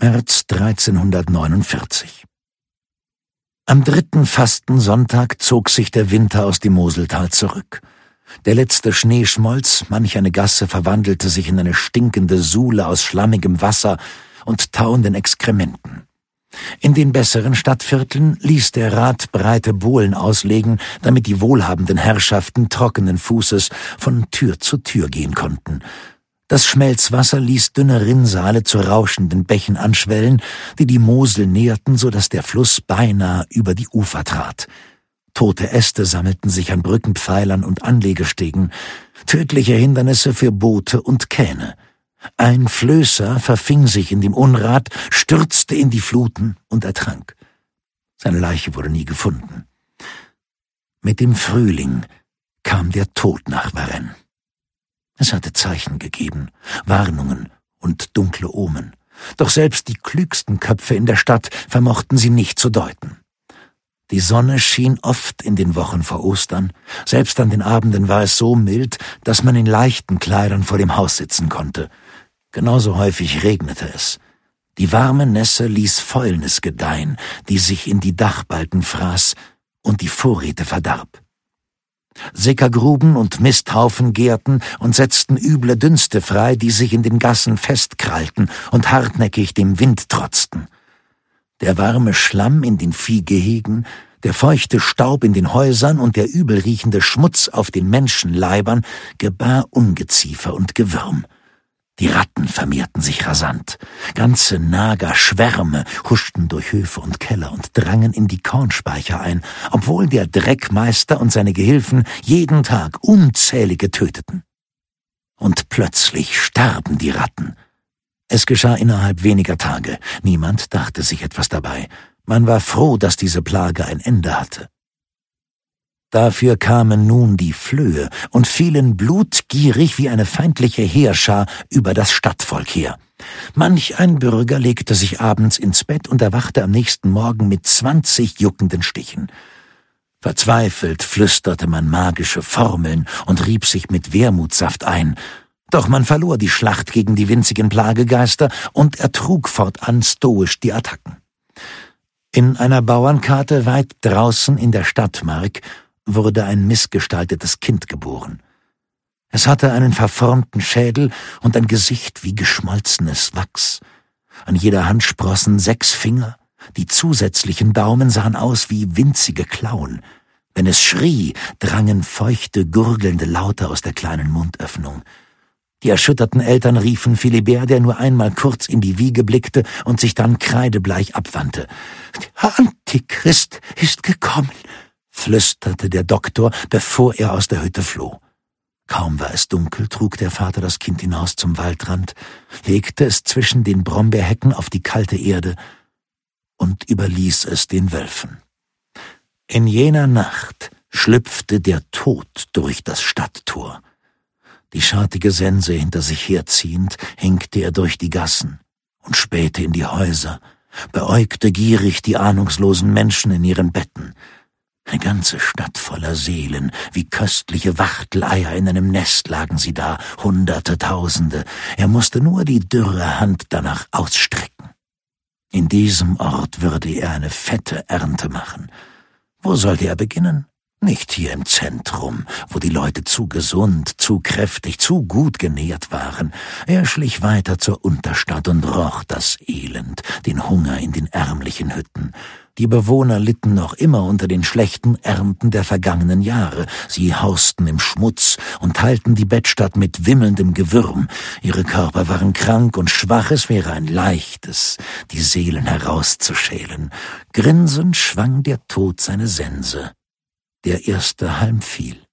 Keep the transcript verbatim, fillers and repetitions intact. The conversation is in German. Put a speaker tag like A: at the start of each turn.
A: März dreizehnhundertneunundvierzig. Am dritten Fastensonntag zog sich der Winter aus dem Moseltal zurück. Der letzte Schnee schmolz, manch eine Gasse verwandelte sich in eine stinkende Suhle aus schlammigem Wasser und tauenden Exkrementen. In den besseren Stadtvierteln ließ der Rat breite Bohlen auslegen, damit die wohlhabenden Herrschaften trockenen Fußes von Tür zu Tür gehen konnten. Das Schmelzwasser ließ dünne Rinnsale zu rauschenden Bächen anschwellen, die die Mosel näherten, so dass der Fluss beinahe über die Ufer trat. Tote Äste sammelten sich an Brückenpfeilern und Anlegestegen, tödliche Hindernisse für Boote und Kähne. Ein Flößer verfing sich in dem Unrat, stürzte in die Fluten und ertrank. Seine Leiche wurde nie gefunden. Mit dem Frühling kam der Tod nach Varennes. Es hatte Zeichen gegeben, Warnungen und dunkle Omen. Doch selbst die klügsten Köpfe in der Stadt vermochten sie nicht zu deuten. Die Sonne schien oft in den Wochen vor Ostern. Selbst an den Abenden war es so mild, dass man in leichten Kleidern vor dem Haus sitzen konnte. Genauso häufig regnete es. Die warme Nässe ließ Fäulnis gedeihen, die sich in die Dachbalken fraß und die Vorräte verdarb. Sickergruben und Misthaufen gärten und setzten üble Dünste frei, die sich in den Gassen festkrallten und hartnäckig dem Wind trotzten. Der warme Schlamm in den Viehgehegen, der feuchte Staub in den Häusern und der übelriechende Schmutz auf den Menschenleibern gebar Ungeziefer und Gewürm. Die Ratten vermehrten sich rasant. Ganze Nagerschwärme huschten durch Höfe und Keller und drangen in die Kornspeicher ein, obwohl der Dreckmeister und seine Gehilfen jeden Tag unzählige töteten. Und plötzlich starben die Ratten. Es geschah innerhalb weniger Tage. Niemand dachte sich etwas dabei. Man war froh, dass diese Plage ein Ende hatte. Dafür kamen nun die Flöhe und fielen blutgierig wie eine feindliche Heerschar über das Stadtvolk her. Manch ein Bürger legte sich abends ins Bett und erwachte am nächsten Morgen mit zwanzig juckenden Stichen. Verzweifelt flüsterte man magische Formeln und rieb sich mit Wermutsaft ein. Doch man verlor die Schlacht gegen die winzigen Plagegeister und ertrug fortan stoisch die Attacken. In einer Bauernkarte weit draußen in der Stadtmark wurde ein missgestaltetes Kind geboren. Es hatte einen verformten Schädel und ein Gesicht wie geschmolzenes Wachs. An jeder Hand sprossen sechs Finger, die zusätzlichen Daumen sahen aus wie winzige Klauen. Wenn es schrie, drangen feuchte, gurgelnde Laute aus der kleinen Mundöffnung. Die erschütterten Eltern riefen Philibert, der nur einmal kurz in die Wiege blickte und sich dann kreidebleich abwandte. »Der Antichrist ist gekommen«, flüsterte der Doktor, bevor er aus der Hütte floh. Kaum war es dunkel, trug der Vater das Kind hinaus zum Waldrand, legte es zwischen den Brombeerhecken auf die kalte Erde und überließ es den Wölfen. In jener Nacht schlüpfte der Tod durch das Stadttor. Die schartige Sense hinter sich herziehend, hinkte er durch die Gassen und spähte in die Häuser, beäugte gierig die ahnungslosen Menschen in ihren Betten. Eine ganze Stadt voller Seelen, wie köstliche Wachteleier in einem Nest lagen sie da, Hunderte, Tausende. Er musste nur die dürre Hand danach ausstrecken. In diesem Ort würde er eine fette Ernte machen. Wo sollte er beginnen? Nicht hier im Zentrum, wo die Leute zu gesund, zu kräftig, zu gut genährt waren. Er schlich weiter zur Unterstadt und roch das Elend, den Hunger in den ärmlichen Hütten. Die Bewohner litten noch immer unter den schlechten Ernten der vergangenen Jahre. Sie hausten im Schmutz und teilten die Bettstatt mit wimmelndem Gewürm. Ihre Körper waren krank und schwach, es wäre ein leichtes, die Seelen herauszuschälen. Grinsend schwang der Tod seine Sense. Der erste Halm fiel.